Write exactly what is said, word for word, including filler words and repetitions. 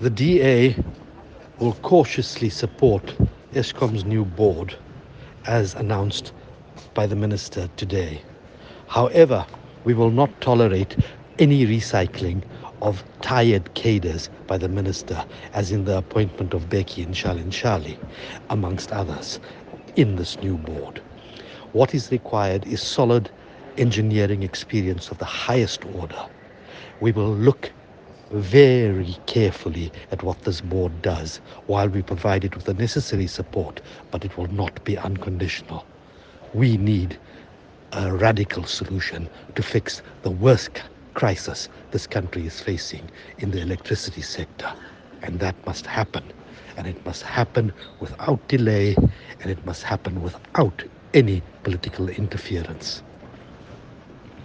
The D A will cautiously support Eskom's new board as announced by the minister today. However, we will not tolerate any recycling of tired cadres by the minister, as in the appointment of Becky and Shalin Shali, amongst others, in this new board. What is required is solid engineering experience of the highest order. We will look very carefully at what this board does while we provide it with the necessary support, but it will not be unconditional. We need a radical solution to fix the worst crisis this country is facing in the electricity sector. And that must happen. And it must happen without delay, and it must happen without any political interference.